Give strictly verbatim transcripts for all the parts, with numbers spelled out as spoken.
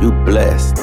You blessed.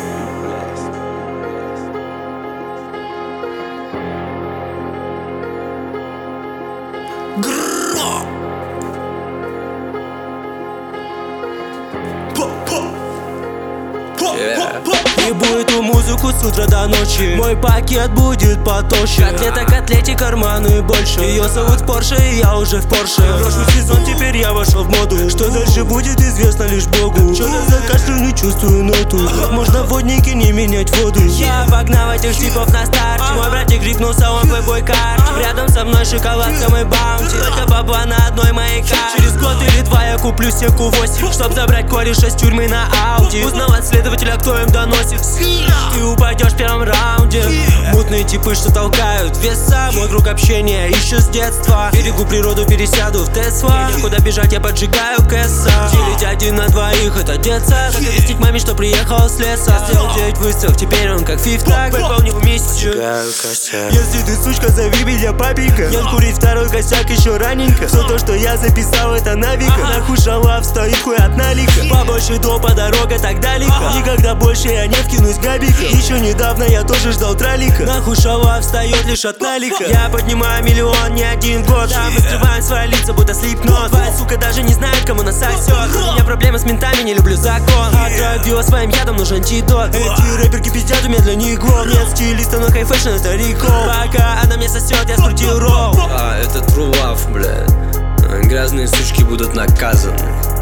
Ебу эту музыку с утра до ночи. Мой пакет будет потолще. Котлета, котлете, карманы больше. Ее зовут Порше, и я уже в Порше. Прошлый сезон, теперь я вошел в моду. Что дальше будет, известно лишь Богу. Что-то за кашлю, не чувствую ноту. Как можно в воднике не менять воду? Я погнал этих типов на старте. Мой братик грипнулся, он плейбой карт. Рядом со мной шоколадка, мой баунти. Только бабла на одной моей карте. Через год или два я куплю секу восемь, чтоб забрать кореша с тюрьмы на Ауди. Узнал от следователя, кто им доносит. Ты упадешь в первом раунде. Мутные типы, что толкают веса. Мой круг общения еще с детства. Берегу природу, пересяду в Тесла. Куда бежать, я поджигаю кэса. Делить один на двоих, это детство. Как объяснить маме, что приехал с леса. Сделал девять выстрелов, теперь он как фифтрак. Выполнил миссию. Если ты сучка, зови меня папенька. Нет, курить второй косяк еще раненько. Все то, что я записал, это навика. Нахуй шалав, стоит хуй от налика. Побольше допа, дорога так далеко. Никогда больше я не вкинусь габика. Еще недавно я тоже ждал тралика. Нахуй шалав встает лишь от налика. Я поднимаю миллион не один год. Да, мы скрываем свои лица, будто слипнот. Твоя сука даже не знает, кому насосет. У меня проблемы с ментами, не люблю закон. Отравила своим ядом, нужен антидот. Эти рэперки пиздят, у меня для них гол. Нет стилиста, но хай-фэшн это рикол. Пока она мне сосет, я скрутил ролл. А, это true love, блядь. Грязные сучки будут наказаны.